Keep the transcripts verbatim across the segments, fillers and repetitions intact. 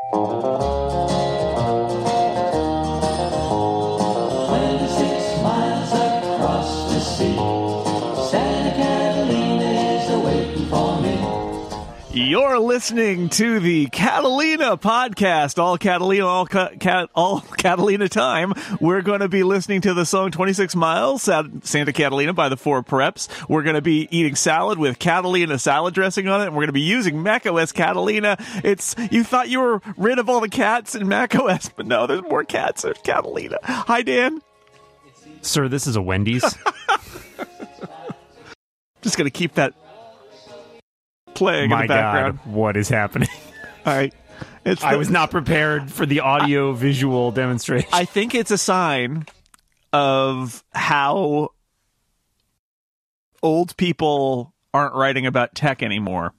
twenty-six miles across the sea, Santa Catalina is awaiting for me. You're listening to the Catalina podcast, all Catalina, all, ca- cat, all Catalina time. We're going to be listening to the song twenty-six miles, Santa Catalina by the Four Preps. We're going to be eating salad with Catalina salad dressing on it, and we're going to be using macOS Catalina. It's, you thought you were rid of all the cats in macOS, but no, there's more cats in Catalina. Hi, Dan. Sir, this is a Wendy's. Just going to keep that playing My in the background. God, what is happening? All right. It's I the- was not prepared for the audio visual demonstration. I think it's a sign of how old people aren't writing about tech anymore.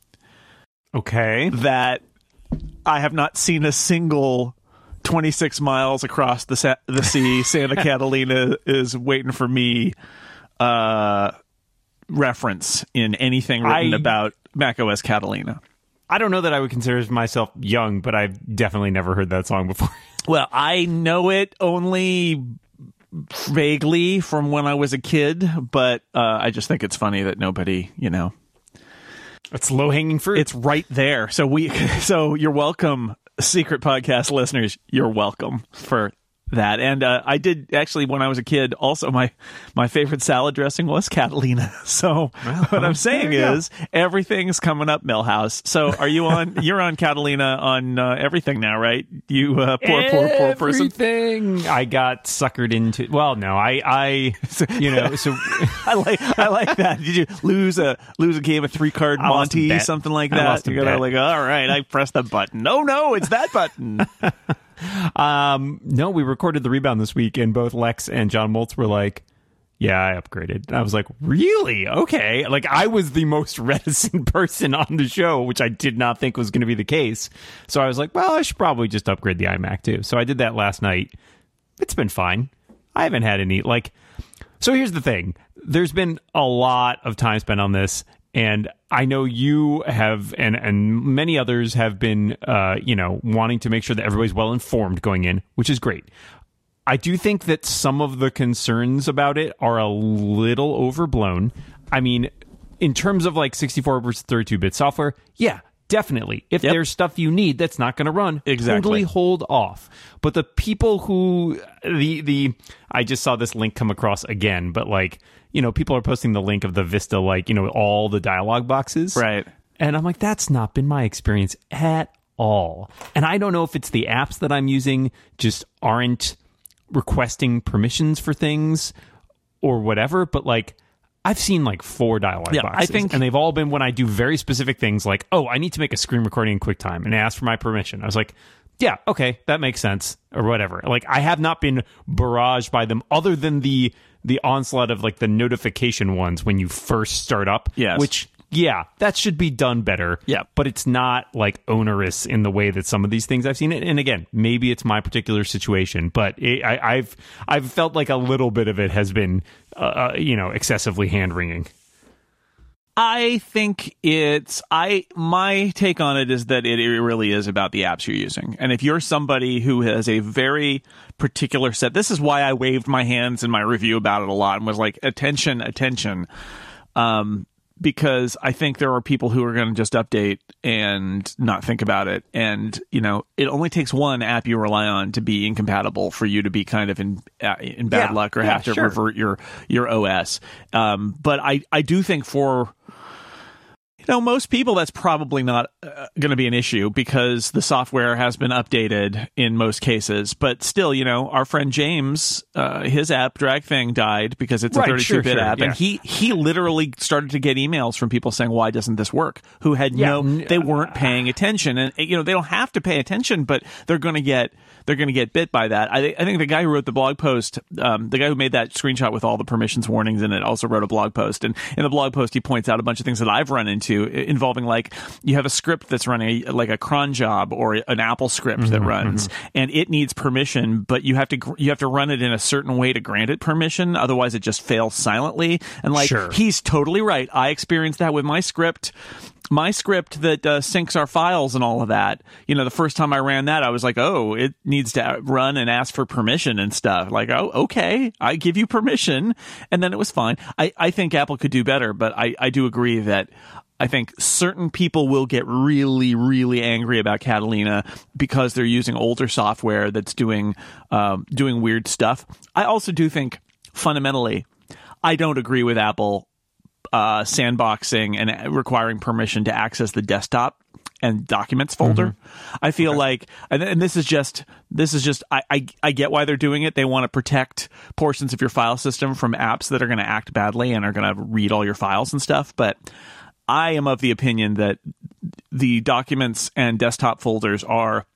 Okay. That I have not seen a single twenty-six miles across the sa- the sea, Santa Catalina is waiting for me uh, reference in anything written I- about macOS Catalina. I don't know that I would consider myself young, but I've definitely never heard that song before. Well, I know it only vaguely from when I was a kid, but uh, I just think it's funny that nobody, you know, It's low-hanging fruit. it's right there. So we, so you're welcome, Secret Podcast listeners. You're welcome for that. And uh, I did actually, when I was a kid, also my my favorite salad dressing was Catalina. So what I'm saying there you is everything's coming up, Millhouse. So are you on? You're on Catalina on uh, everything now, right? You uh, poor, poor, poor person. Everything I got suckered into. Well, no, I, I, you know, so I like I like that. Did you lose a lose a game of three card I lost a Monty, bet. something like I that? lost a You gotta bet. like, all right, I pressed the button. No, no, it's that button. Um, no, we recorded the rebound this week, and both Lex and John Moltz were like, "Yeah, I upgraded." And I was like, "Really? Okay." Like, I was the most reticent person on the show, which I did not think was going to be the case. So I was like, "Well, I should probably just upgrade the iMac too." So I did that last night. It's been fine. I haven't had any like. So here's the thing: there's been a lot of time spent on this. And I know you have, and, and many others have been, uh, you know, wanting to make sure that everybody's well informed going in, which is great. I do think that some of the concerns about it are a little overblown. I mean, in terms of like sixty-four versus thirty-two bit software, yeah, definitely. If Yep. there's stuff you need that's not going to run, Exactly. totally hold off. But the people who, the, the, I just saw this link come across again, but like, you know, people are posting the link of the Vista, like, you know, all the dialogue boxes. Right. And I'm like, that's not been my experience at all. And I don't know if it's the apps that I'm using just aren't requesting permissions for things or whatever, but like, I've seen like four dialogue Yeah, I boxes, think- and they've all been when I do very specific things like, oh, I need to make a screen recording in QuickTime, and ask for my permission. I was like, yeah, okay, that makes sense, or whatever. Like, I have not been barraged by them other than the the onslaught of like the notification ones when you first start up, Yes. which, yeah, that should be done better. Yeah. But it's not like onerous in the way that some of these things I've seen it. And again, maybe it's my particular situation, but it, I, I've I've felt like a little bit of it has been, uh, you know, excessively hand wringing. I think it's I my take on it is that it, it really is about the apps you're using. And if you're somebody who has a very particular set, this is why I waved my hands in my review about it a lot and was like, attention, attention. Um, because I think there are people who are going to just update and not think about it. And, you know, it only takes one app you rely on to be incompatible for you to be kind of in uh, in bad Yeah, luck or yeah, have to sure. revert your your O S. Um, but I, I do think for you know, most people, that's probably not uh, going to be an issue because the software has been updated in most cases. But still, you know, our friend James, uh, his app Drag Thing died because it's a Right, thirty-two bit sure, sure, app, yeah. and he he literally started to get emails from people saying, "Why doesn't this work?" Who had Yeah, no, n- they weren't paying attention, and you know, they don't have to pay attention, but they're going to get they're going to get bit by that. I, I think the guy who wrote the blog post, um, the guy who made that screenshot with all the permissions warnings in it, also wrote a blog post, and in the blog post he points out a bunch of things that I've run into do, involving like you have a script that's running a, like a cron job or an Apple script mm-hmm, that runs, mm-hmm. and it needs permission, but you have to you have to run it in a certain way to grant it permission, otherwise it just fails silently. And like sure. he's totally right. I experienced that with my script. My script that uh, syncs our files and all of that, you know, the first time I ran that, I was like, oh, it needs to run and ask for permission and stuff. Like, oh, okay, I give you permission. And then it was fine. I, I think Apple could do better, but I, I do agree that I think certain people will get really, really angry about Catalina because they're using older software that's doing um, doing weird stuff. I also do think, fundamentally, I don't agree with Apple Uh, sandboxing and requiring permission to access the desktop and documents folder. Mm-hmm. I feel okay. like, and, and this is just, this is just, I, I, I get why they're doing it. They want to protect portions of your file system from apps that are going to act badly and are going to read all your files and stuff. But I am of the opinion that the documents and desktop folders are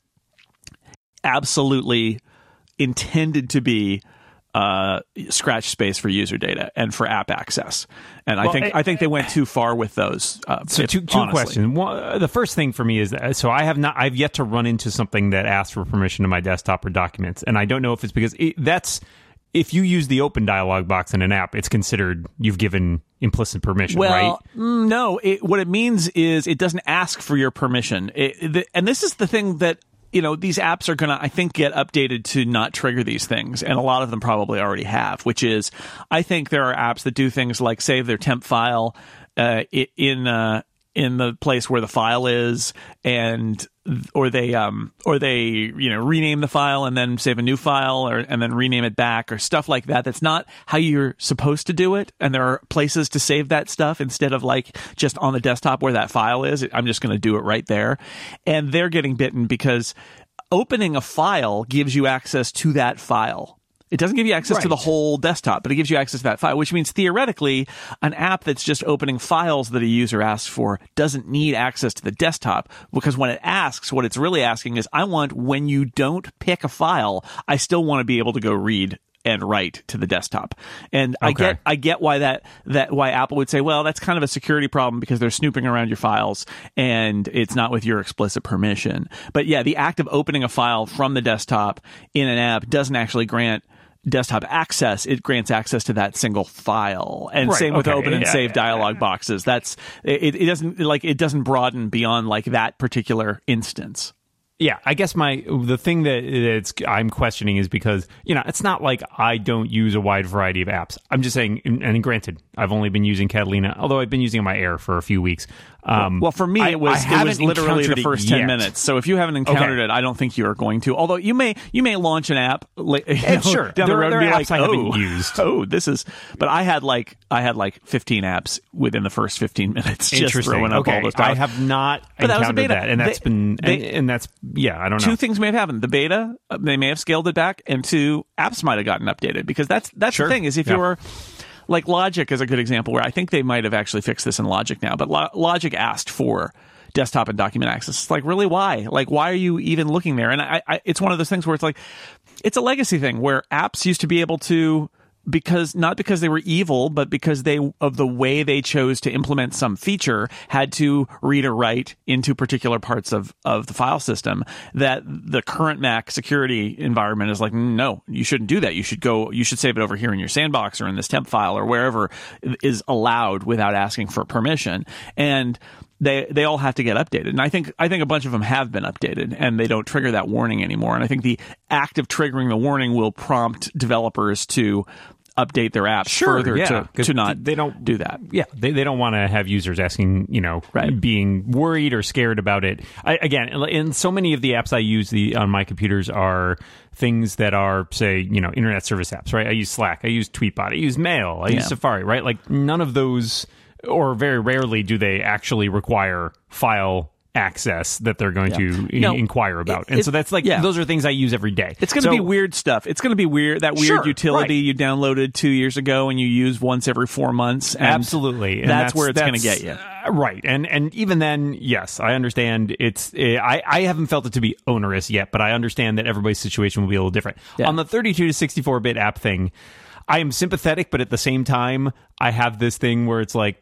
absolutely intended to be uh scratch space for user data and for app access, and well, I think I, I think they went too far with those. Uh, so if, two two honestly. questions. One, the first thing for me is that, so I have not I've yet to run into something that asks for permission to my desktop or documents, and I don't know if it's because it, that's if you use the open dialog box in an app, it's considered you've given implicit permission, well, right? Mm, no, it, what it means is it doesn't ask for your permission, it, the, and this is the thing that. You know, these apps are going to, I think, get updated to not trigger these things. And a lot of them probably already have, which is, I think there are apps that do things like save their temp file uh, in uh, in the place where the file is, and or they um or they you know rename the file and then save a new file, or and then rename it back, or stuff like that. That's not how you're supposed to do it. And there are places to save that stuff instead of like just on the desktop where that file is. I'm just going to do it right there. And they're getting bitten because opening a file gives you access to that file. It doesn't give you access right. to the whole desktop, but it gives you access to that file, which means theoretically an app that's just opening files that a user asks for doesn't need access to the desktop, because when it asks, what it's really asking is, I want, when you don't pick a file, I still want to be able to go read and write to the desktop. And okay. I get I get why that that why Apple would say, well, that's kind of a security problem because they're snooping around your files and it's not with your explicit permission. But yeah, the act of opening a file from the desktop in an app doesn't actually grant desktop access. It grants access to that single file. And right. same with okay. open and yeah, save yeah, dialog yeah. boxes. That's it, it doesn't like it doesn't broaden beyond like that particular instance. Yeah, I guess my the thing that it's I'm questioning is because, you know, it's not like I don't use a wide variety of apps. I'm just saying, and granted, I've only been using Catalina, although I've been using my Air for a few weeks. Um, well, for me, it was I, I it was literally the first ten minutes. So if you haven't encountered okay. it, I don't think you are going to. Although you may you may launch an app, you know, sure, down there, the road there and be are apps like, I oh, haven't used. Oh, this is. But I had like I had like fifteen apps within the first fifteen minutes. Just throwing up okay. all those tiles. I have not but encountered that, was a beta. that, and that's they, been they, and, and that's yeah. I don't know. Two things may have happened. The beta, they may have scaled it back, and two, apps might have gotten updated, because that's that's sure. the thing is if yeah. you're like Logic is a good example where I think they might have actually fixed this in Logic now, but Lo- Logic asked for desktop and document access. It's like, really, why? Like, why are you even looking there? And I, I, it's one of those things where it's like, it's a legacy thing where apps used to be able to, because not because they were evil, but because they of the way they chose to implement some feature, had to read or write into particular parts of, of the file system, that the current Mac security environment is like, no, you shouldn't do that. You should go, you should save it over here in your sandbox or in this temp file or wherever is allowed without asking for permission. And They they all have to get updated, and I think I think a bunch of them have been updated, and they don't trigger that warning anymore. And I think the act of triggering the warning will prompt developers to update their apps sure, further yeah, to, to not they don't do that. Yeah, they they don't want to have users asking, you know, right. being worried or scared about it. I, again, in so many of the apps I use the on my computers are things that are, say, you know, internet service apps, right? I use Slack, I use Tweetbot, I use Mail, I yeah. use Safari, right? Like none of those, or very rarely do they actually require file access that they're going yeah. to no, inquire about. it, and so that's like, yeah. those are things I use every day. It's going to so, be weird stuff. It's going to be weird, that weird sure, utility right. you downloaded two years ago and you use once every four months. And absolutely. And that's, that's where it's going to that's, get you. Uh, right. And and even then, yes, I understand it's, uh, I, I haven't felt it to be onerous yet, but I understand that everybody's situation will be a little different. Yeah. On the thirty-two to sixty-four bit app thing, I am sympathetic, but at the same time, I have this thing where it's like,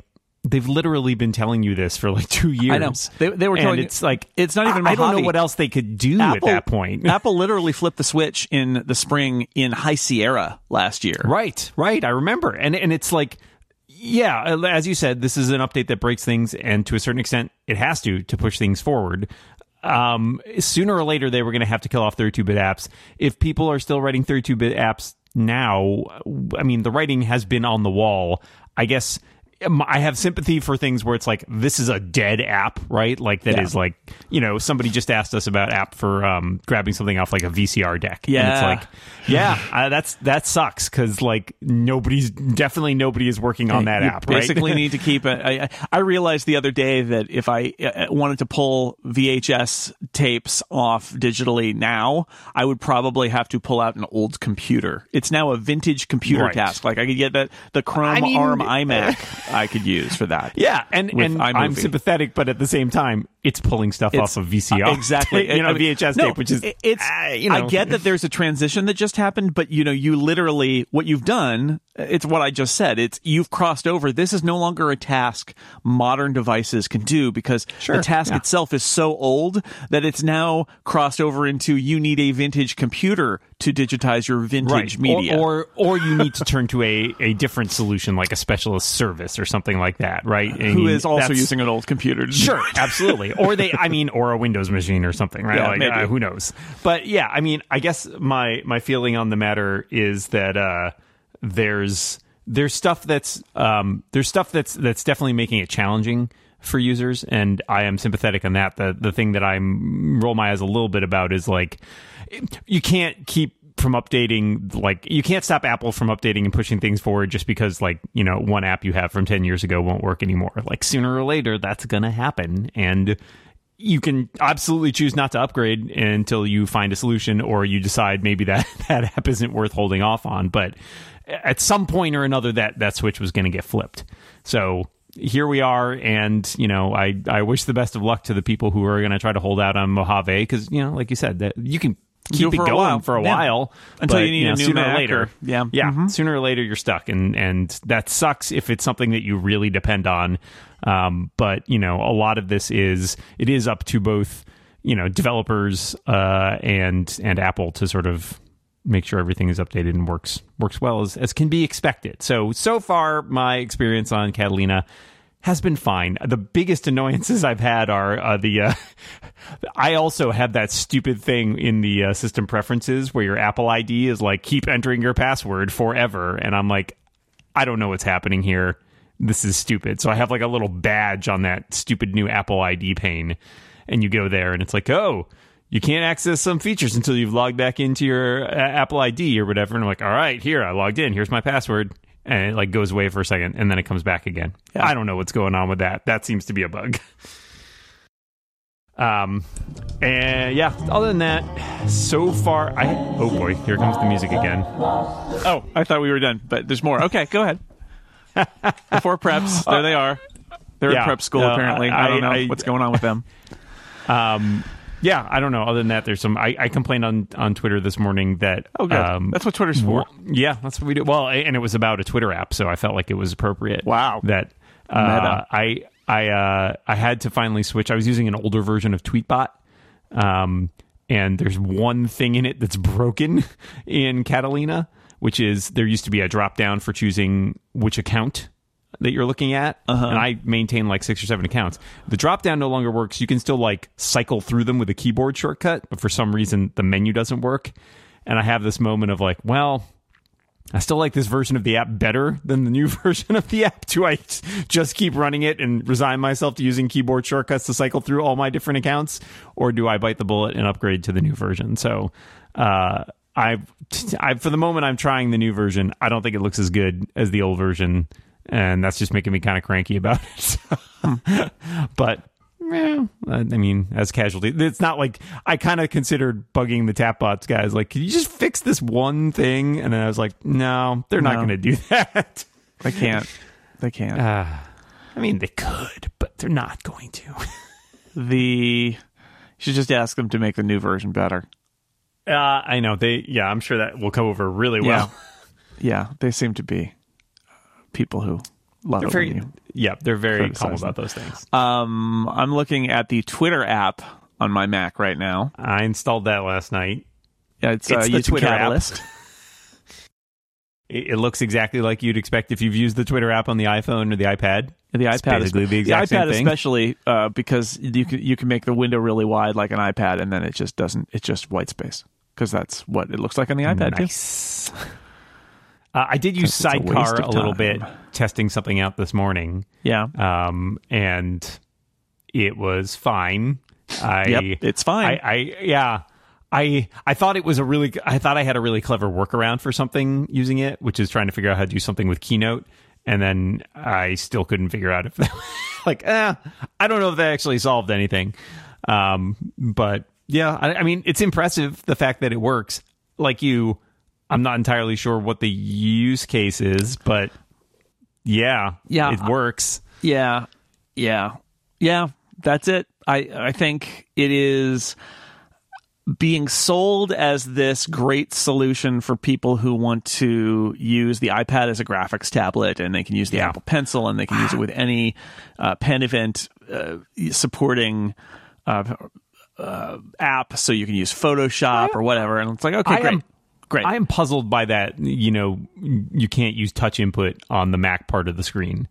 they've literally been telling you this for like two years. I know. They, they were and telling it's you, like it's not even I, I don't know Mojave. what else they could do Apple, at that point. Apple literally flipped the switch in the spring in High Sierra last year. Right, right. I remember. And and it's like, yeah, as you said, this is an update that breaks things, and to a certain extent, it has to to push things forward. Um, sooner or later, they were going to have to kill off thirty-two bit apps. If people are still writing thirty-two bit apps now, I mean, the writing has been on the wall. I guess I have sympathy for things where it's like, this is a dead app, right? Like that Yeah. is like, you know, somebody just asked us about app for um, grabbing something off like a V C R deck. Yeah. And it's like, yeah, uh, that's that sucks because like nobody's definitely nobody is working on that you app, right? basically need to keep it. I, I realized the other day that if I uh, wanted to pull V H S tapes off digitally now, I would probably have to pull out an old computer. It's now a vintage computer Right. task. Like I could get that the Chrome I mean, ARM iMac I could use for that. Yeah, and, with and iMovie. I'm sympathetic, but at the same time, it's pulling stuff It's- off of V C R. uh, exactly. you know, I mean, V H S no, tape, which is, it- it's, uh, you know. I get that there's a transition that just happened, but you know, you literally, what you've done, it's what I just said. It's, you've crossed over. This is no longer a task modern devices can do because Sure, the task yeah. itself is so old that it's now crossed over into you need a vintage computer to digitize your vintage Right. media. Or, or or you need to turn to a, a different solution like a specialist service or something like that, right? I who mean, is also that's- using an old computer. To Sure, absolutely. Or they, I mean, or a Windows machine or something, right? Yeah, like, maybe. uh, who knows? But yeah, I mean, I guess my my feeling on the matter is that uh, there's there's stuff that's um, there's stuff that's that's definitely making it challenging for users, and I am sympathetic on that. The the thing that I'm roll my eyes a little bit about is like you can't keep from updating, like you can't stop Apple from updating and pushing things forward just because like, you know, one app you have from ten years ago won't work anymore. Like sooner or later that's gonna happen, and you can absolutely choose not to upgrade until you find a solution, or you decide maybe that that app isn't worth holding off on. But at some point or another that that switch was going to get flipped. So here we are, and you know, I I wish the best of luck to the people who are going to try to hold out on Mojave, because you know, like you said, that you can keep Do it for a going while. for a Yeah. while Until but, you need know, a new sooner Mac or later. or- yeah. yeah, Mhm. sooner or later you're stuck, and and that sucks if it's something that you really depend on. Um, but you know, a lot of this is it is up to both, you know, developers uh, and and Apple to sort of make sure everything is updated and works works well as as can be expected. So so far, my experience on Catalina has been fine. The biggest annoyances I've had are uh, the. Uh, I also have that stupid thing in the uh, system preferences where your Apple I D is like keep entering your password forever, and I'm like, I don't know what's happening here. This is stupid. So I have like a little badge on that stupid new Apple I D pane, and you go there, and it's like, oh, you can't access some features until you've logged back into your uh, Apple I D or whatever. And I'm like, all right, here, I logged in. Here's my password. And it like goes away for a second, and then it comes back again. Yeah. I don't know what's going on with that. That seems to be a bug. Um, and yeah, other than that, so far, I, oh boy, here comes the music again. Oh, I thought we were done, but there's more. Okay, go ahead. The four preps, there they are. They're Yeah. in prep school, No, apparently. I- I, don't know I- what's going on with them. Um, yeah, I don't know. Other than that, there's some, I, I complained on, on Twitter this morning that, Oh, good. um, That's what Twitter's for. yeah, that's what we do. Well, and it was about a Twitter app, so I felt like it was appropriate. Wow. That, uh, Meta. I, I, uh, I had to finally switch. I was using an older version of Tweetbot. Um, and there's one thing in it that's broken in Catalina, which is there used to be a drop down for choosing which account that you're looking at. Uh-huh. And I maintain like six or seven accounts. The drop down no longer works. You can still like cycle through them with a keyboard shortcut, but for some reason the menu doesn't work. And I have this moment of like, well, I still like this version of the app better than the new version of the app. Do I just keep running it and resign myself to using keyboard shortcuts to cycle through all my different accounts? Or do I bite the bullet and upgrade to the new version? So, uh, I've, I, for the moment, I'm trying the new version. I don't think it looks as good as the old version, and that's just making me kind of cranky about it. But, yeah, I mean, as casualty, it's not like I kind of considered bugging the Tapbots guys. Like, can you just fix this one thing? And then I was like, no, they're not No. going to do that. They can't. They can't. Uh, I mean, they could, but they're not going to. The you should just ask them to make the new version better. Uh, I know they. Yeah, I'm sure that will come over really well. Yeah, they seem to be people who love They're it very, when you yeah, they're very criticize calm them. about those things. Um, I'm looking at the Twitter app on my Mac right now. I installed that last night. Yeah, it's, It's uh, the YouTube Twitter app. Catalyst. It, it looks exactly like you'd expect if you've used the Twitter app on the iPhone or the iPad. The It's iPad, basically is, the exact the iPad same thing. especially uh, because you can you can make the window really wide like an iPad, and then it just doesn't. It's just white space because that's what it looks like on the iPad too. Nice. Uh, I did use It's a waste Sidecar of a little bit, time. testing something out this morning. Yeah. Um, and it was fine. I, Yep, it's fine. I, I, yeah. I, I thought it was a really, I thought I had a really clever workaround for something using it, which is trying to figure out how to do something with Keynote. And then I still couldn't figure out if that, like, eh, I don't know if that actually solved anything. Um, but yeah, I, I mean, it's impressive the fact that it works. Like you, I'm not entirely sure what the use case is, but yeah, Yeah. it works. Yeah, yeah, yeah. That's it. I I think it is being sold as this great solution for people who want to use the iPad as a graphics tablet, and they can use the Yeah. Apple Pencil, and they can use it with any uh, pen event uh, supporting uh, uh, app. So you can use Photoshop or whatever, and it's like, okay, I great. am- Great. I am puzzled by that. You know, you can't use touch input on the Mac part of the screen.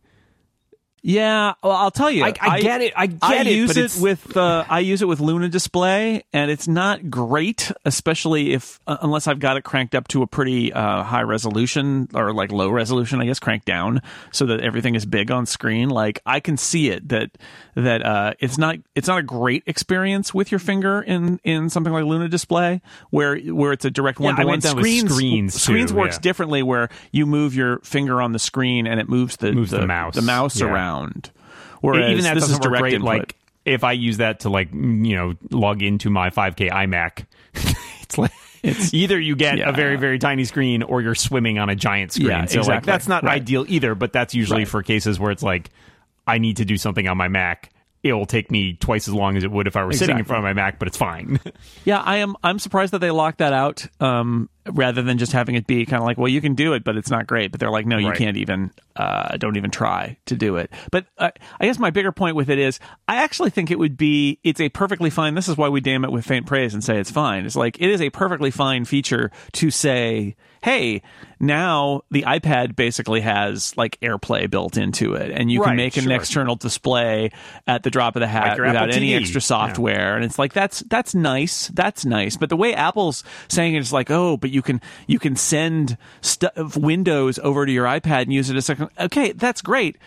Yeah, well, I'll tell you. I- I get it. I get I it, use but it it's- with uh, I use it with Luna Display, and it's not great, especially if uh, unless I've got it cranked up to a pretty uh, high resolution or like low resolution, I guess, cranked down so that everything is big on screen. Like I can see it that that uh, it's not it's not a great experience with your finger in in something like Luna Display, where where it's a direct one I to one. went down with Screens screens, too, screens works yeah. differently, where you move your finger on the screen and it moves the Moves the mouse. the mouse Yeah. around. Whereas Even that this is doesn't work direct great. input. Like if I use that to like you know log into my five K iMac, it's like it's either you get Yeah. a very very tiny screen or you're swimming on a giant screen. Yeah, so like exactly. that's not Right. ideal either. But that's usually Right. for cases where it's like I need to do something on my Mac. It will take me twice as long as it would if I were sitting in Exactly. front of my Mac, but it's fine. Yeah, I am. I'm surprised that they locked that out, um, rather than just having it be kind of like, well, you can do it, but it's not great. But they're like, no, you Right. can't even. Uh, don't even try to do it. But uh, I guess my bigger point with it is, I actually think it would be. It's a perfectly fine. This is why we damn it with faint praise and say it's fine. It's like it is a perfectly fine feature to say, hey, now the iPad basically has like AirPlay built into it, and you can Right, make an sure. external display at the drop of the hat your without Apple any T V. extra software. And it's like that's that's nice, that's nice. But the way Apple's saying it is like, oh, but you can you can send stu- Windows over to your iPad and use it as a second. Okay, that's great.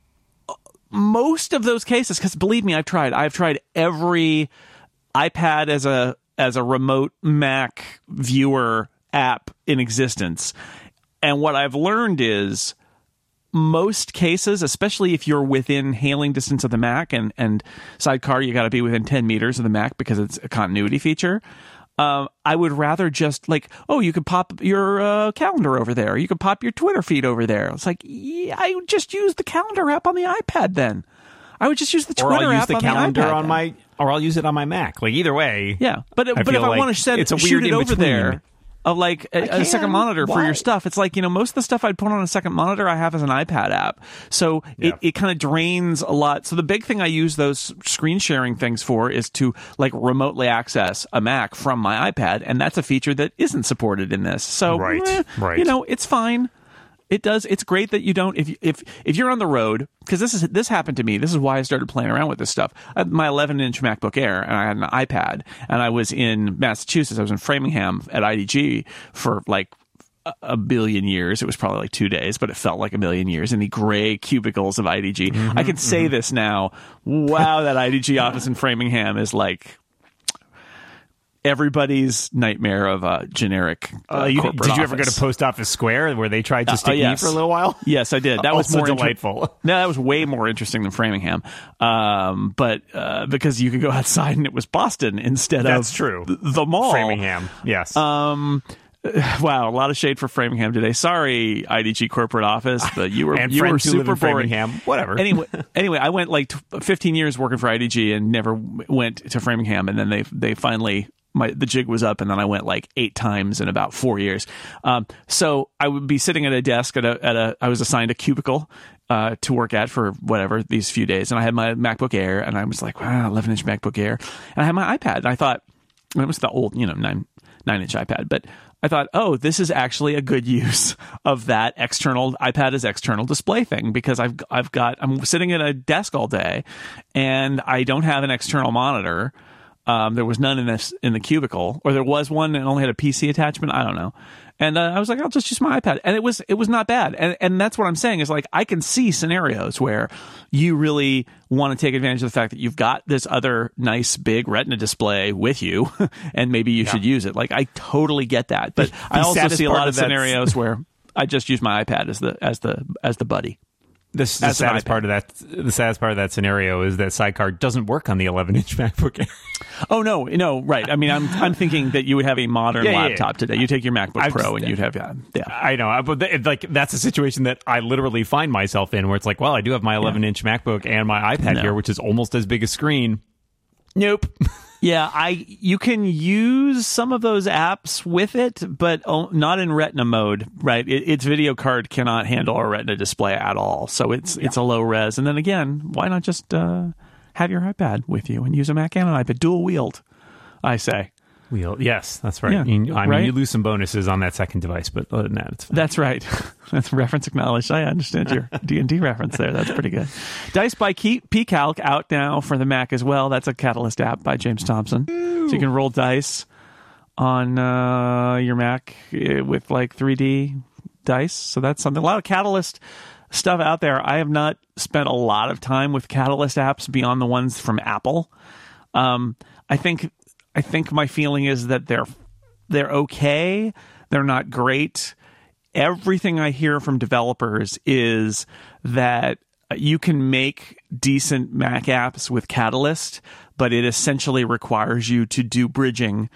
Most of those cases, because believe me, I've tried. I've tried every iPad as a as a remote Mac viewer app in existence, and what I've learned is, most cases, especially if you're within hailing distance of the Mac, and, and Sidecar, you got to be within ten meters of the Mac because it's a continuity feature. Um, I would rather just like, oh, you could pop your uh, calendar over there. You could pop your Twitter feed over there. It's like, yeah, I would just use the calendar app on the iPad then. I would just use the or Twitter I'll use app the on calendar the iPad on then. my, or I'll use it on my Mac. Like either way. Yeah, but I but if feel I like want to send it's a shoot weird it over in-between. there of like a, a can. second monitor for Why? your stuff, it's like, you know, most of the stuff I'd put on a second monitor I have as an iPad app, so Yeah. it, it kind of drains a lot. So the big thing I use those screen sharing things for is to like remotely access a Mac from my iPad, and that's a feature that isn't supported in this. So Right, eh, right. you know, it's fine. It does. It's great that you don't. If you- if if you're on the road, because this is this happened to me. This is why I started playing around with this stuff. I had my eleven inch MacBook Air, and I had an iPad, and I was in Massachusetts. I was in Framingham at I D G for like a, a billion years. It was probably like two days, but it felt like a million years in the gray cubicles of I D G. Mm-hmm, I can say this now. Wow, that I D G office in Framingham is like everybody's nightmare of a generic uh, Uh, you, corporate did you ever go office. to Post Office Square where they tried to Uh, stick yes. me for a little while? Yes, I did. That was Also more inter- delightful. No, that was way more interesting than Framingham. Um, but uh, because you could go outside and it was Boston instead That's of true. th- the mall. Framingham, yes. Um, wow, a lot of shade for Framingham today. Sorry, I D G corporate office, but you were and you were friends who live super in boring. Framingham, whatever. Anyway, anyway, I went like t- fifteen years working for I D G and never w- went to Framingham, and then they they finally my the jig was up, and then I went like eight times in about four years. Um, so I would be sitting at a desk at a at a I was assigned a cubicle uh, to work at for whatever these few days, and I had my MacBook Air, and I was like, wow, eleven inch MacBook Air, and I had my iPad, and I thought it was the old, you know, nine nine inch iPad, but I thought, oh, this is actually a good use of that external iPad as external display thing, because I've I've got I'm sitting at a desk all day, and I don't have an external monitor. Um, there was none in this in the cubicle, or there was one and only had a P C attachment. I don't know. And uh, I was like, I'll just use my iPad, and it was it was not bad. And and that's what I'm saying is, like, I can see scenarios where you really want to take advantage of the fact that you've got this other nice big Retina display with you, and maybe you yeah. should use it. Like, I totally get that, but I also see a lot of scenarios where I just use my iPad as the as the as the buddy. This the saddest part of that. The saddest part of that scenario is that Sidecar doesn't work on the eleven inch MacBook Air. Oh no, no, right. I mean, I'm I'm thinking that you would have a modern yeah, laptop yeah. today. You take your MacBook I've Pro just, and you'd have yeah, yeah. I know, but th- like that's a situation that I literally find myself in, where it's like, well, I do have my eleven inch yeah. MacBook and my iPad no. here, which is almost as big a screen. Nope. Yeah, I you can use some of those apps with it, but not in Retina mode, right? It, its video card cannot handle a Retina display at all, so it's yeah. it's a low res. And then again, why not just uh, have your iPad with you and use a Mac and an iPad, dual wield? I say. Wheel, yes, that's right. Yeah, you, I mean, right? you lose some bonuses on that second device, but other than that, it's fine. That's right. That's reference acknowledged. I understand your D and D reference there. That's pretty good. Dice by PCalc out now for the Mac as well. That's a Catalyst app by James Thompson. Ooh. So you can roll dice on uh, your Mac with like three D dice. So that's something. A lot of Catalyst stuff out there. I have not spent a lot of time with Catalyst apps beyond the ones from Apple. Um, I think... I think my feeling is that they're they're okay. They're not great. Everything I hear from developers is that you can make decent Mac apps with Catalyst, but it essentially requires you to do bridging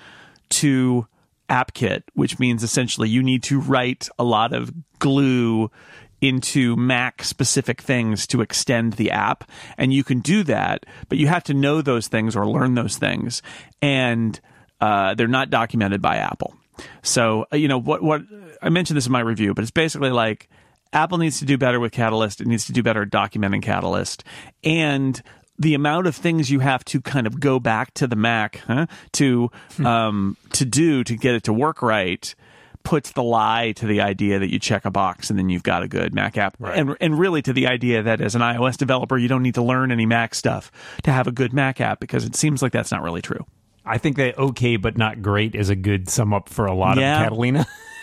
to AppKit, which means essentially you need to write a lot of glue into Mac-specific things to extend the app. And you can do that, but you have to know those things or learn those things. And uh, they're not documented by Apple. So, you know, what what I mentioned this in my review, but it's basically like Apple needs to do better with Catalyst. It needs to do better at documenting Catalyst. And the amount of things you have to kind of go back to the Mac huh, to um, to do to get it to work right puts the lie to the idea that you check a box and then you've got a good Mac app. Right. And and really to the idea that as an iOS developer, you don't need to learn any Mac stuff to have a good Mac app, because it seems like that's not really true. I think that okay but not great is a good sum up for a lot yeah. of Catalina.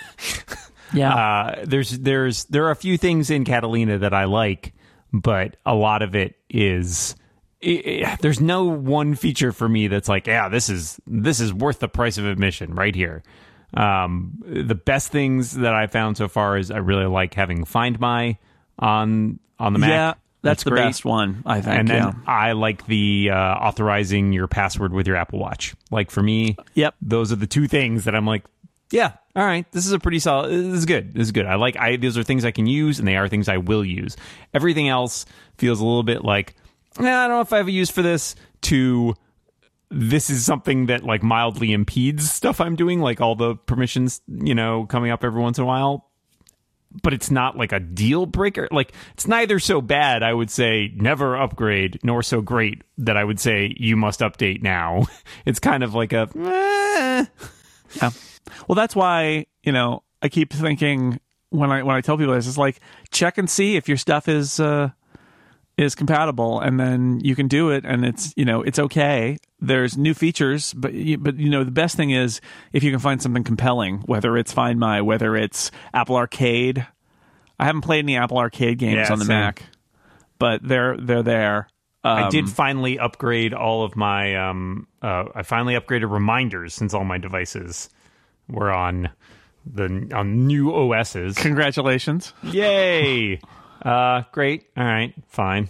yeah. Uh, there's there's there are a few things in Catalina that I like, but a lot of it is it, it, there's no one feature for me that's like, yeah, this is this is worth the price of admission right here. Um, the best things that I found so far is I really like having Find My on on the Mac. Yeah, that's, that's the great. best one, I think. And then yeah. I like the uh, authorizing your password with your Apple Watch. Like for me, yep, those are the two things that I'm like, yeah, all right, this is a pretty solid. This is good. This is good. I like. I these are things I can use, and they are things I will use. Everything else feels a little bit like, eh, I don't know if I have a use for this. To this is something that like mildly impedes stuff I'm doing, like all the permissions, you know, coming up every once in a while. But it's not like a deal breaker. Like, it's neither so bad, I would say, never upgrade, nor so great that I would say you must update now. It's kind of like a, eh. Yeah. Well, that's why, you know, I keep thinking when I when I tell people this, it's like, check and see if your stuff is uh, is compatible, and then you can do it, and it's, you know, it's okay. There's new features, but but you know, the best thing is if you can find something compelling, whether it's Find My, whether it's Apple Arcade. I haven't played any Apple Arcade games yeah, on the same. Mac, but they're they're there. Um, I did finally upgrade all of my. Um, uh, I finally upgraded reminders since all my devices were on the on new O Ss. Congratulations! Yay! uh, great. All right. Fine.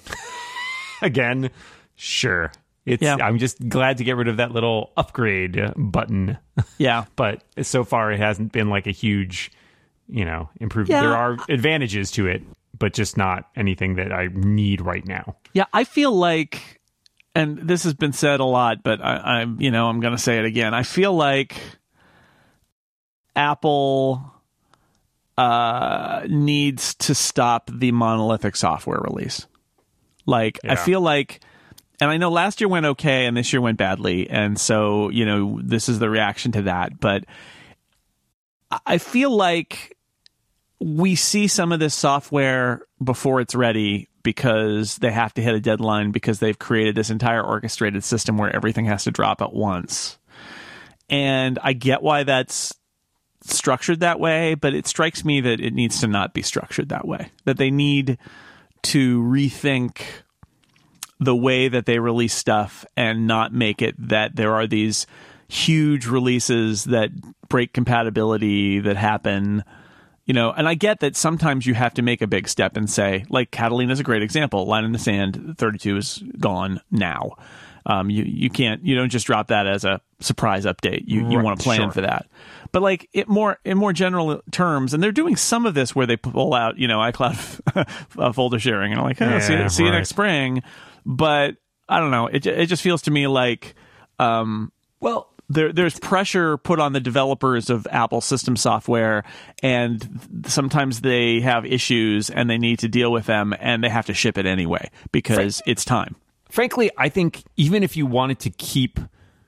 Again, sure. It's. Yeah. I'm just glad to get rid of that little upgrade button. Yeah. But so far, it hasn't been like a huge, you know, improvement. Yeah. There are advantages to it, but just not anything that I need right now. Yeah, I feel like and this has been said a lot, but I, I'm, you know, I'm going to say it again. I feel like Apple uh, needs to stop the monolithic software release. Like, yeah. I feel like, and I know last year went okay and this year went badly. And so, you know, this is the reaction to that. But I feel like we see some of this software before it's ready because they have to hit a deadline because they've created this entire orchestrated system where everything has to drop at once. And I get why that's structured that way, but it strikes me that it needs to not be structured that way, that they need to rethink the way that they release stuff and not make it that there are these huge releases that break compatibility that happen, you know. And I get that sometimes you have to make a big step and say, like Catalina is a great example. Line in the Sand thirty-two is gone now. Um, you you can't you don't just drop that as a surprise update. You you right, want to plan sure. for that. But like it more in more general terms, and they're doing some of this where they pull out, you know, iCloud uh, folder sharing, and I'm like, oh, yeah, see, see right. you next spring. But I don't know. It it just feels to me like, um, well, there there's pressure put on the developers of Apple system software, and sometimes they have issues and they need to deal with them, and they have to ship it anyway because Frank, it's time. Frankly, I think even if you wanted to keep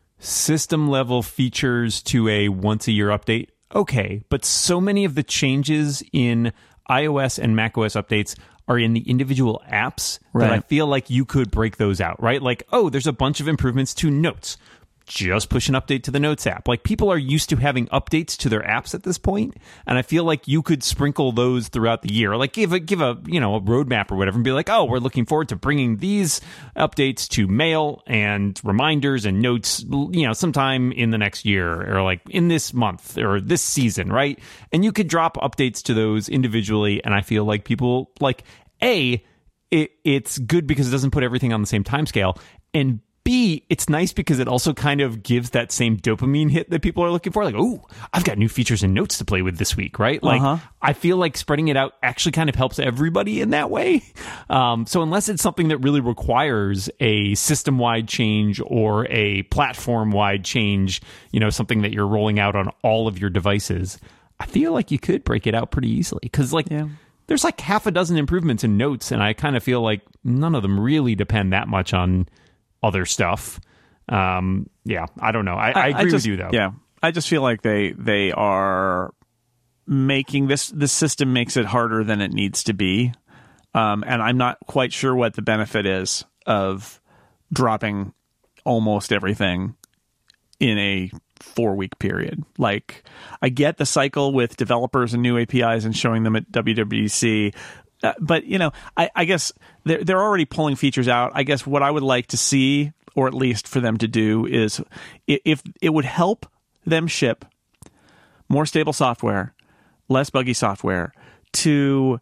system level features to a once a year update, okay, but so many of the changes in iOS and macOS updates are in the individual apps right. that I feel like you could break those out, right? Like, oh, there's a bunch of improvements to Notes. Just push an update to the Notes app. Like, people are used to having updates to their apps at this point, and I feel like you could sprinkle those throughout the year. Like, give a give a you know a roadmap or whatever, and be like, oh, we're looking forward to bringing these updates to Mail and Reminders and Notes, you know, sometime in the next year, or like in this month or this season, right? And you could drop updates to those individually, and I feel like people like a it, it's good because it doesn't put everything on the same timescale, and B, it's nice because it also kind of gives that same dopamine hit that people are looking for. Like, oh, I've got new features and Notes to play with this week, right? Like, uh-huh. I feel like spreading it out actually kind of helps everybody in that way. Um, so unless it's something that really requires a system-wide change or a platform-wide change, you know, something that you're rolling out on all of your devices, I feel like you could break it out pretty easily. Because, like, yeah. there's like half a dozen improvements in Notes, and I kind of feel like none of them really depend that much on other stuff. Um, yeah, I don't know. I, I agree I just, with you, though. Yeah, I just feel like they they are making this this system makes it harder than it needs to be, um, and I'm not quite sure what the benefit is of dropping almost everything in a four week period. Like, I get the cycle with developers and new A P Is and showing them at W W D C. Uh, but, you know, I, I guess they're, they're already pulling features out. I guess what I would like to see, or at least for them to do, is if it would help them ship more stable software, less buggy software, to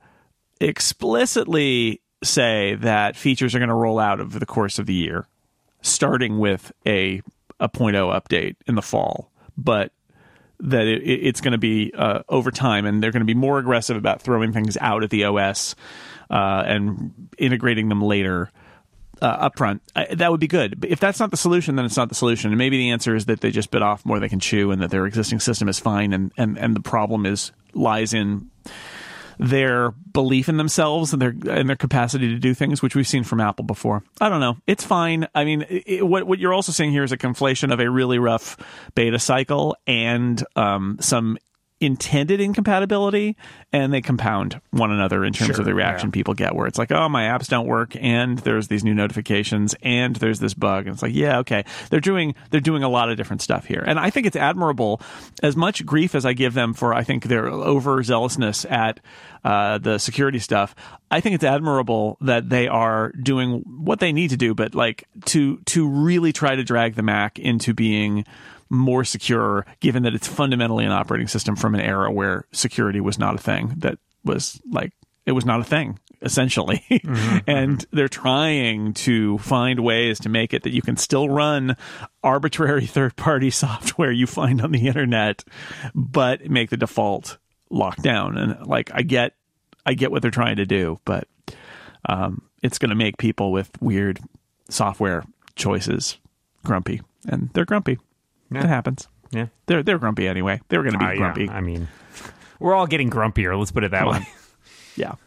explicitly say that features are going to roll out over the course of the year, starting with a, a point oh update in the fall. But that it, it's going to be uh, over time, and they're going to be more aggressive about throwing things out at the O S uh, and integrating them later uh, upfront. I, that would be good. But if that's not the solution, then it's not the solution. And maybe the answer is that they just bit off more than they can chew, and that their existing system is fine, and, and, and the problem is lies in their belief in themselves and their and their capacity to do things, which we've seen from Apple before. I don't know. It's fine. I mean, it, what what you're also seeing here is a conflation of a really rough beta cycle and um, some intended incompatibility, and they compound one another in terms sure, of the reaction yeah. people get, where it's like, oh, my apps don't work, and there's these new notifications, and there's this bug, and it's like, yeah, okay, they're doing they're doing a lot of different stuff here, and I think it's admirable. As much grief as I give them for, I think, their overzealousness at uh, the security stuff, I think it's admirable that they are doing what they need to do, but like to to really try to drag the Mac into being more secure, given that it's fundamentally an operating system from an era where security was not a thing. That was like, it was not a thing, essentially. Mm-hmm, and mm-hmm. they're trying to find ways to make it that you can still run arbitrary third-party software you find on the internet, but make the default locked down. And like, I get, I get what they're trying to do, but um, it's going to make people with weird software choices grumpy, and they're grumpy. Yeah. It happens. Yeah. They're they're grumpy anyway. They were going to be Uh, yeah, grumpy. I mean, we're all getting grumpier. Let's put it that Come way. on. Yeah.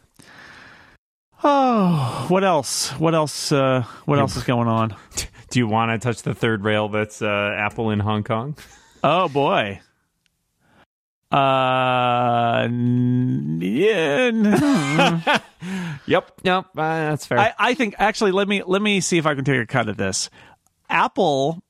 Oh, what else? What else? Uh, what else is going on? Do you want to touch the third rail that's uh, Apple in Hong Kong? Oh boy. Uh, n- yeah. n- Yep. Yep. Uh, that's fair. I, I think actually let me let me see if I can take a cut at this. Apple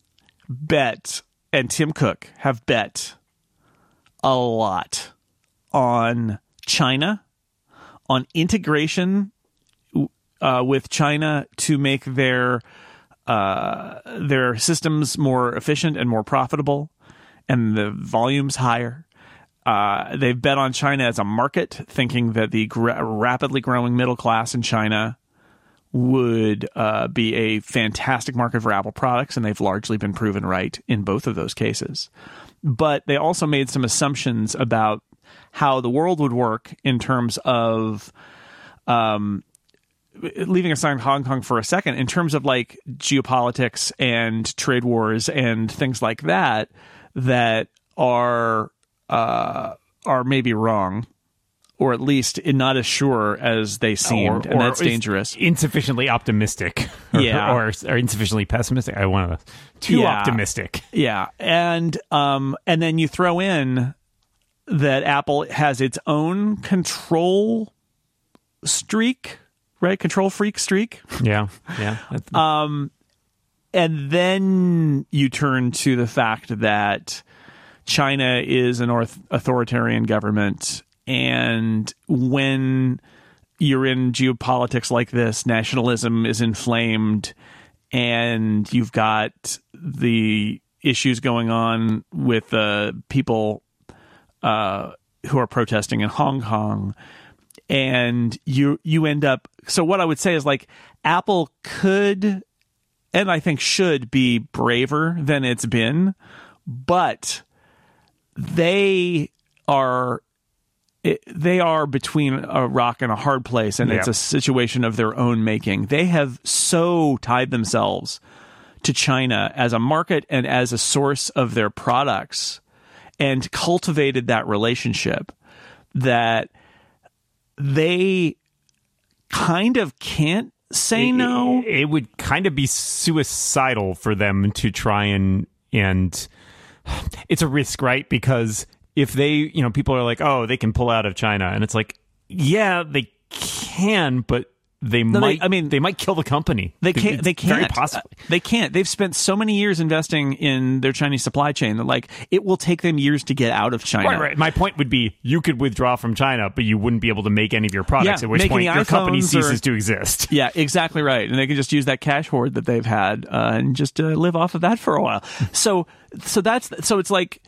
bet and Tim Cook have bet a lot on China, on integration uh, with China to make their uh, their systems more efficient and more profitable, and the volumes higher. Uh, they've bet on China as a market, thinking that the gra- rapidly growing middle class in China would uh, be a fantastic market for Apple products, and they've largely been proven right in both of those cases. But they also made some assumptions about how the world would work in terms of, um, leaving aside Hong Kong for a second, in terms of like geopolitics and trade wars and things like that, that are uh, are maybe wrong, or at least not as sure as they seemed, or, and or that's is dangerous. Insufficiently optimistic, or, Yeah. or, or insufficiently pessimistic. I want to too Yeah. optimistic. Yeah, and um, and then you throw in that Apple has its own control streak, right? Control freak streak. Yeah, yeah. That's- Um, and then you turn to the fact that China is an orth- authoritarian government, and when you're in geopolitics like this, nationalism is inflamed, and you've got the issues going on with uh, people uh, who are protesting in Hong Kong, and you you end up. So what I would say is, like, Apple could, and I think should, be braver than it's been, but they are they are between a rock and a hard place, and Yeah. it's a situation of their own making. They have so tied themselves to China as a market and as a source of their products, and cultivated that relationship, that they kind of can't say no. It, it would kind of be suicidal for them to try and and it's a risk, right? Because if they, you know, people are like, oh, they can pull out of China, and it's like, yeah, they can, but they No, they- might. I mean, they might kill the company. They can't. They can't. Very possibly. Uh, They can't. They've spent so many years investing in their Chinese supply chain that, like, it will take them years to get out of China. Right, right. My point would be, you could withdraw from China, but you wouldn't be able to make any of your products. Yeah, at which making point the your company iPhones ceases or- to exist. Yeah, exactly right. And they can just use that cash hoard that they've had uh, and just uh, live off of that for a while. So, so that's so it's like,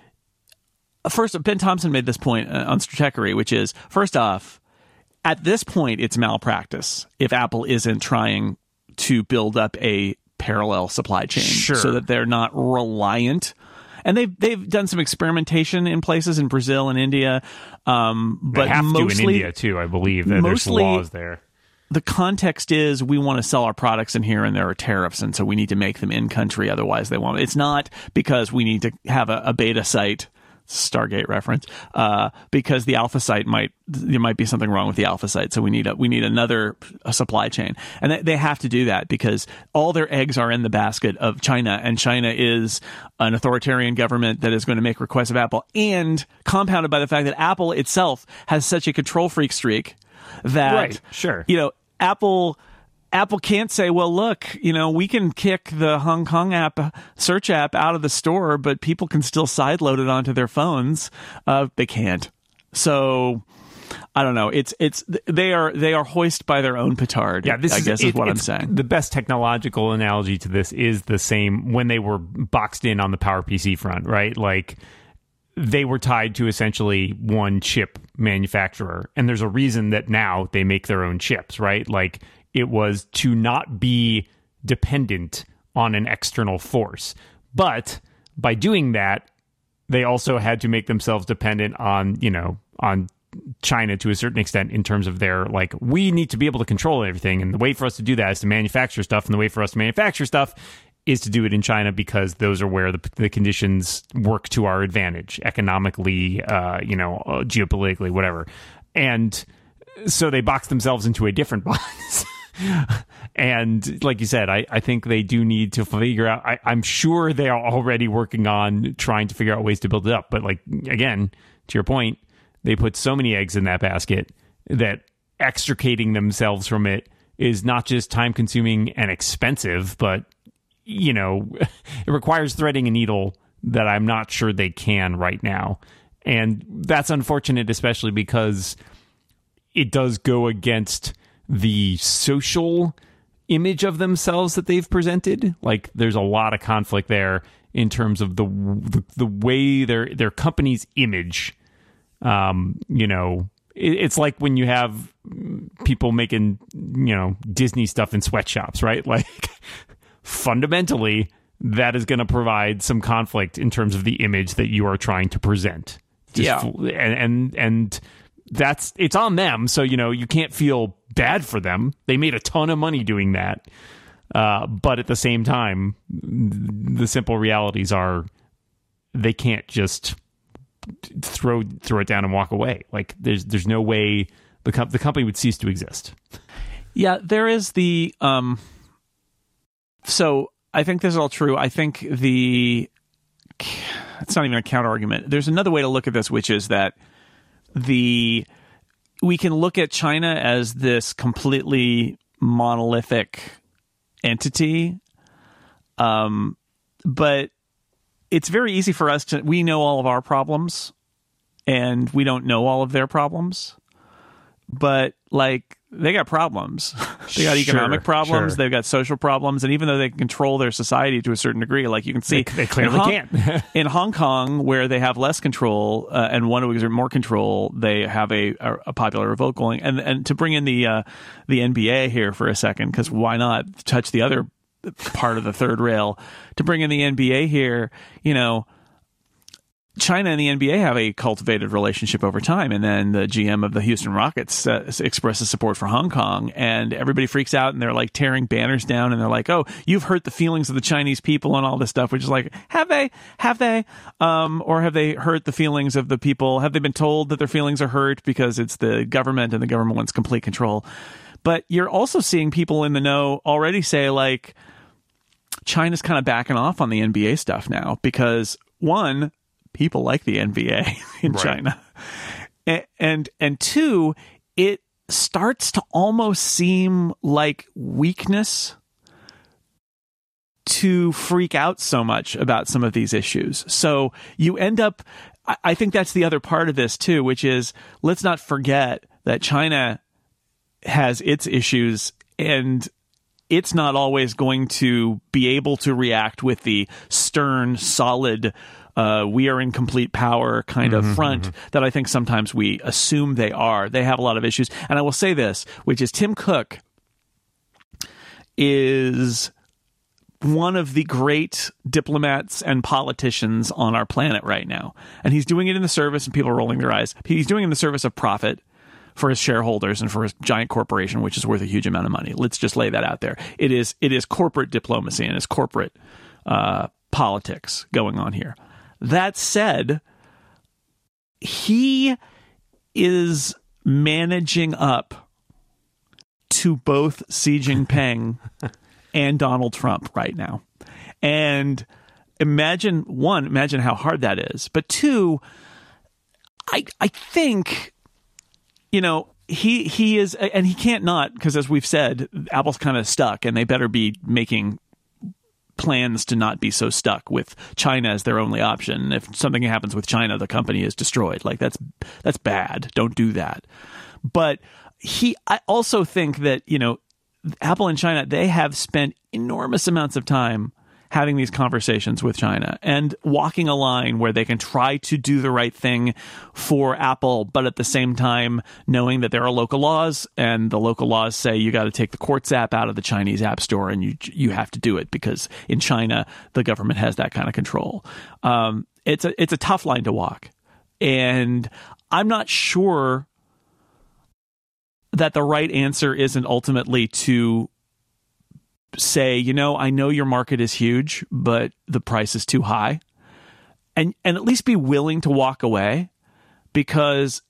first, Ben Thompson made this point uh, on Stratechery, which is, first off, at this point, it's malpractice if Apple isn't trying to build up a parallel supply chain, Sure. so that they're not reliant. And they've they've done some experimentation in places in Brazil and India, um, They but have mostly to in India too, I believe. That mostly- there's laws there. the context is we want to sell our products in here, and there are tariffs, and so we need to make them in country. Otherwise, they won't. It's not because we need to have a, a beta site. Stargate reference, uh, because the alpha site might there might be something wrong with the alpha site, so we need a, we need another a supply chain, and they, they have to do that because all their eggs are in the basket of China, and China is an authoritarian government that is going to make requests of Apple, and compounded by the fact that Apple itself has such a control freak streak that Right, sure. you know Apple. Apple can't say, well, look, you know, we can kick the Hong Kong app, search app out of the store, but people can still sideload it onto their phones. Uh, they can't. So I don't know. It's it's they are they are hoist by their own petard. Yeah, this I is, guess it- is what I'm it's- saying. The best technological analogy to this is the same when they were boxed in on the PowerPC front, right? Like they were tied to essentially one chip manufacturer, and there's a reason that now they make their own chips, right? Like it was to not be dependent on an external force, but by doing that, they also had to make themselves dependent on, you know, on China to a certain extent in terms of their, like, we need to be able to control everything. And the way for us to do that is to manufacture stuff. And the way for us to manufacture stuff is to do it in China because those are where the, the conditions work to our advantage economically, uh, you know, uh, geopolitically, whatever. And so they box themselves into a different box. And like you said, I, I think they do need to figure out, I, I'm sure they are already working on trying to figure out ways to build it up. But like, again, to your point, they put so many eggs in that basket that extricating themselves from it is not just time consuming and expensive, but, you know, it requires threading a needle that I'm not sure they can right now. And that's unfortunate, especially because it does go against the social image of themselves that they've presented. Like, there's a lot of conflict there in terms of the the, the way their their company's image. Um, you know, it, it's like when you have people making, you know, Disney stuff in sweatshops, right? Like, fundamentally, that is going to provide some conflict in terms of the image that you are trying to present. Just, yeah, and and and. That's it's on them, so you know you can't feel bad for them. They made a ton of money doing that, uh, but at the same time, the simple realities are they can't just throw throw it down and walk away. Like there's there's no way the com- the company would cease to exist. Yeah, there is the um. So I think this is all true. I think the it's not even a counter argument. There's another way to look at this, which is that. The we can look at China as this completely monolithic entity, um, but it's very easy for us to we know all of our problems, and we don't know all of their problems. But like they got problems, they got economic sure, problems, sure. they've got social problems, and even though they can control their society to a certain degree, like you can see, they, they clearly in Hong, can't. in Hong Kong, where they have less control uh, and want to exert more control, they have a, a, a popular revolt going. And and to bring in the uh, the N B A here for a second, because why not touch the other part of the third rail? To bring in the N B A here, you know. China and the N B A have a cultivated relationship over time, and then the G M of the Houston Rockets uh, expresses support for Hong Kong, and everybody freaks out, and they're like tearing banners down, and they're like, "Oh, you've hurt the feelings of the Chinese people," and all this stuff. Which is like, have they? Have they? Um, or have they hurt the feelings of the people? Have they been told that their feelings are hurt because it's the government and the government wants complete control? But you're also seeing people in the know already say like, China's kind of backing off on the N B A stuff now because one. People like the N B A in right. China. And, and and two, it starts to almost seem like weakness to freak out so much about some of these issues. So you end up, I think that's the other part of this too, which is let's not forget that China has its issues and it's not always going to be able to react with the stern, solid Uh, we are in complete power kind of mm-hmm, front mm-hmm. that I think sometimes we assume they are. They have a lot of issues. And I will say this, which is Tim Cook is one of the great diplomats and politicians on our planet right now. And he's doing it in the service, and people are rolling their eyes. He's doing it in the service of profit for his shareholders and for his giant corporation, which is worth a huge amount of money. Let's just lay that out there. It is, it is corporate diplomacy and it's corporate uh, politics going on here. That said, he is managing up to both Xi Jinping and Donald Trump right now. And imagine, one, imagine how hard that is. But two, I I think, you know, he he is, and he can't not, because as we've said, Apple's kind of stuck and they better be making plans to not be so stuck with China as their only option. If something happens with China, the company is destroyed. Like that's that's bad. Don't do that. But he, I also think that, you know, Apple and China, they have spent enormous amounts of time having these conversations with China and walking a line where they can try to do the right thing for Apple, but at the same time knowing that there are local laws, and the local laws say you got to take the Quartz app out of the Chinese app store, and you you have to do it because in China the government has that kind of control. Um, it's a it's a tough line to walk, and I'm not sure that the right answer isn't ultimately to say, you know, I know your market is huge, but the price is too high. And and at least be willing to walk away, because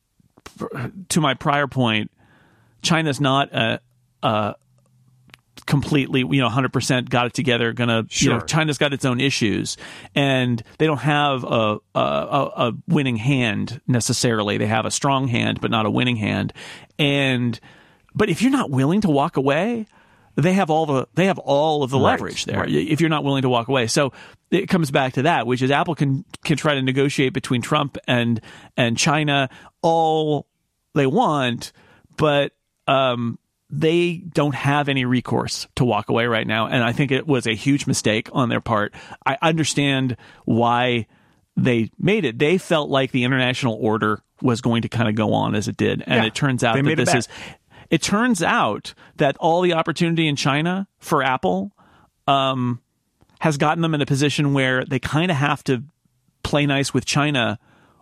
to my prior point, China's not a, a completely, you know, one hundred percent got it together, gonna, sure. you know, China's got its own issues, and they don't have a, a, a winning hand necessarily. They have a strong hand, but not a winning hand. And, but if you're not willing to walk away, they have all the, they have all of the right, leverage there, right. if you're not willing to walk away. So it comes back to that, which is Apple can, can try to negotiate between Trump and, and China all they want, but, um, they don't have any recourse to walk away right now. And I think it was a huge mistake on their part. I understand why they made it. They felt like the international order was going to kind of go on as it did. And yeah, it turns out that this is, it turns out that all the opportunity in China for Apple um, has gotten them in a position where they kind of have to play nice with China,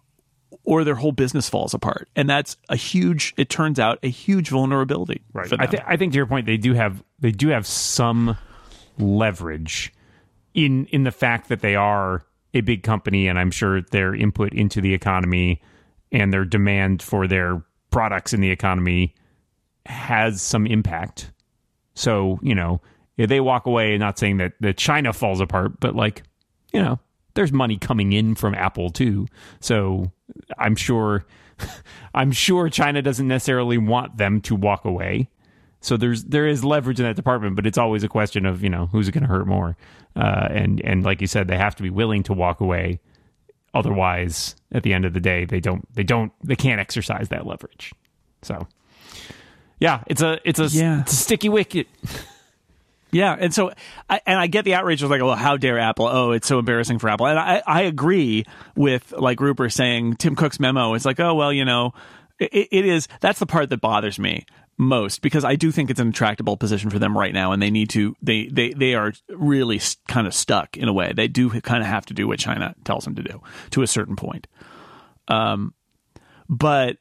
or their whole business falls apart. And that's a huge, it turns out, a huge vulnerability. Right. For them. I, th- I think to your point, they do have they do have some leverage in in the fact that they are a big company, and I'm sure their input into the economy and their demand for their products in the economy has some impact. So, you know, if they walk away, not saying that, that China falls apart, but like, you know, there's money coming in from Apple too. So I'm sure, I'm sure China doesn't necessarily want them to walk away. So there's there is leverage in that department, but it's always a question of, you know, who's it going to hurt more. Uh, and and like you said, they have to be willing to walk away. Otherwise, at the end of the day, they don't they don't they can't exercise that leverage. So yeah, it's a it's a, yeah. it's a sticky wicket. Yeah, and so, I, and I get the outrage of like, well, how dare Apple? Oh, it's so embarrassing for Apple. And I, I agree with like Rupert saying Tim Cook's memo. It's like, oh, well, you know, it, it is. That's the part that bothers me most, because I do think it's an intractable position for them right now, and they need to. They they they are really kind of stuck in a way. They do kind of have to do what China tells them to do to a certain point. Um, but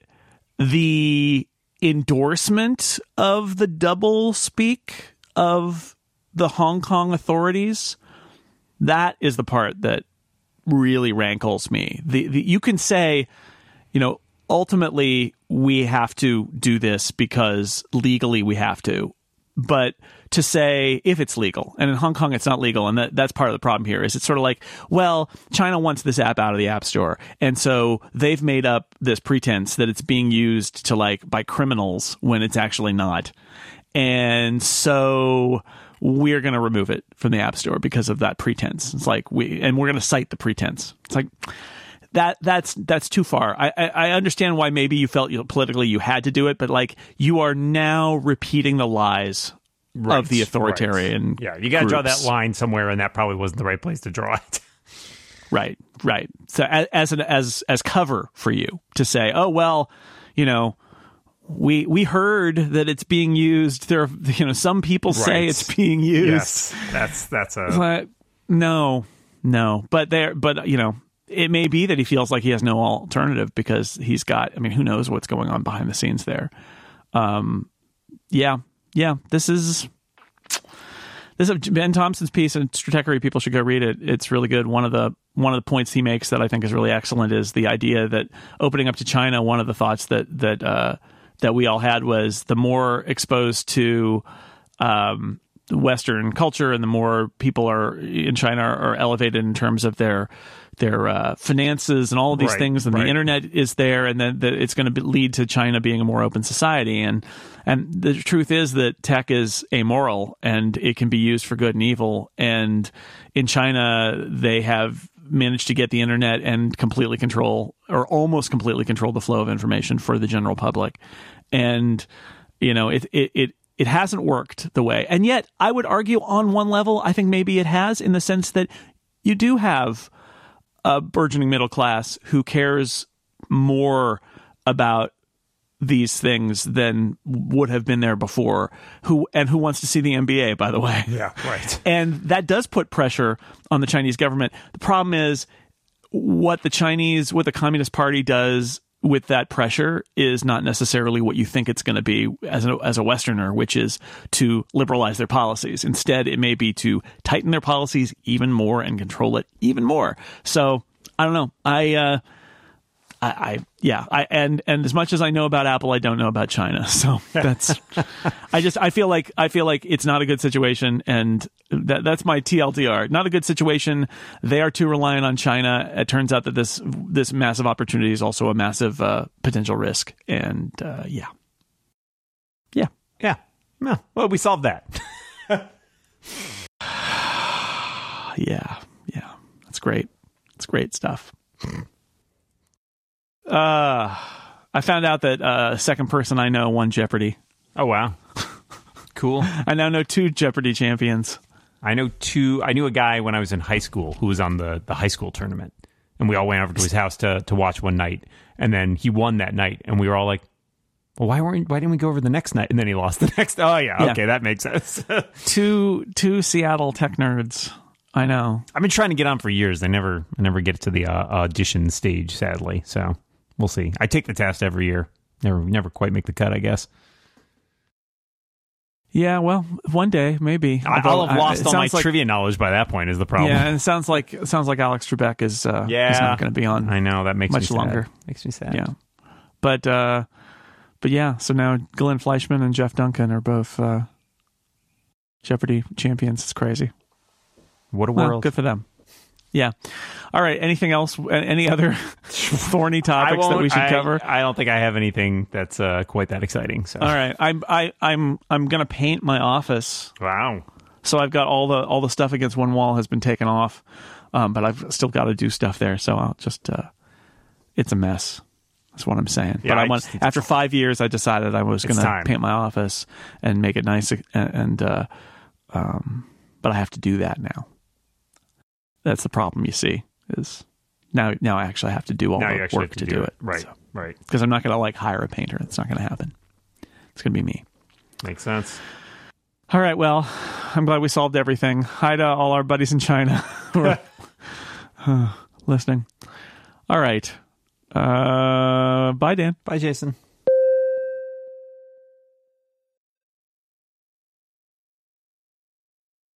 the endorsement of the double speak of the Hong Kong authorities, that is the part that really rankles me. The, the you can say, you know, ultimately we have to do this because legally we have to, but to say if it's legal, and in Hong Kong it's not legal, and that, that's part of the problem here, is it's sort of like, well, China wants this app out of the App Store, and so they've made up this pretense that it's being used to like by criminals when it's actually not. And so we're going to remove it from the App Store because of that pretense. It's like we, and we're going to cite the pretense. It's like that. That's that's too far. I, I, I understand why maybe you felt you know, politically you had to do it, but like you are now repeating the lies right, of the authoritarian. Right. Yeah, you got to draw that line somewhere, and that probably wasn't the right place to draw it. Right, right. So as as an, as as cover for you to say, oh well, you know. We we heard that it's being used. There, are, you know, some people say right. it's being used. Yes, that's that's a but no, no. But there, but you know, it may be that he feels like he has no alternative because he's got. I mean, who knows what's going on behind the scenes there? Um, yeah, yeah. This is this is Ben Thompson's piece in Stratechery. People should go read it. It's really good. One of the one of the points he makes that I think is really excellent is the idea that opening up to China. One of the thoughts that that. Uh, that we all had was the more exposed to um, Western culture and the more people are in China are, are elevated in terms of their their uh, finances and all of these right, things, and right. the internet is there, and then the, it's going to lead to China being a more open society. And and the truth is that tech is amoral, and it can be used for good and evil. And in China, they have managed to get the internet and completely control, or almost completely control, the flow of information for the general public. And you know, it it it it hasn't worked the way. And yet, I would argue on one level, I think maybe it has, in the sense that you do have a burgeoning middle class who cares more about these things than would have been there before, who and who wants to see the N B A, by the way. Yeah, right. And that does put pressure on the Chinese government. The problem is what the Chinese, what the Communist Party does with that pressure is not necessarily what you think it's going to be as a, as a Westerner, which is to liberalize their policies. Instead, it may be to tighten their policies even more and control it even more. So I don't know. I, uh, I, I yeah. I and and as much as I know about Apple, I don't know about China. So that's. I just I feel like I feel like it's not a good situation, and that that's my T L D R. Not a good situation. They are too reliant on China. It turns out that this this massive opportunity is also a massive uh, potential risk, and uh, yeah, yeah, Yeah. No. Well, we solved that. yeah, yeah. That's great. It's great stuff. Uh, I found out that uh, second person I know won Jeopardy. Oh, wow. Cool. I now know two Jeopardy champions. I know two. I knew a guy when I was in high school who was on the, the high school tournament, and we all went over to his house to, to watch one night, and then he won that night, and we were all like, well, why weren't why didn't we go over the next night? And then he lost the next. Oh, yeah. Yeah. Okay, that makes sense. two two Seattle tech nerds. I know. I've been trying to get on for years. I never I never get to the uh, audition stage, sadly. So we'll see. I take the test every year. Never never quite make the cut, I guess. Yeah, well, one day maybe. I, I'll have lost I, all my like, trivia knowledge by that point. Is the problem? Yeah, and it sounds like it sounds like Alex Trebek is uh, yeah, is not going to be on. I know that makes much me sad. longer. Makes me sad. Yeah, but uh, but yeah. So now Glenn Fleischman and Jeff Duncan are both uh, Jeopardy champions. It's crazy. What a Well, world! good for them. Yeah. All right. Anything else? Any other thorny topics that we should I, cover? I don't think I have anything that's uh, quite that exciting. So. All right. I'm I, I'm I'm gonna paint my office. Wow. So I've got all the all the stuff against one wall has been taken off, um, but I've still got to do stuff there. So I'll just uh, it's a mess. That's what I'm saying. Yeah, but I I want, just- after five years, I decided I was going to paint my office and make it nice. And, and uh, um, but I have to do that now. That's the problem. You see, is now now I actually have to do all Now you the actually work have to to do do it. it. Right. Right. Because I'm not going to like hire a painter. It's not going to happen. It's going to be me. Makes sense. All right. Well, I'm glad we solved everything. Hi to all our buddies in China who are uh, listening. All right. Uh, bye, Dan. Bye, Jason.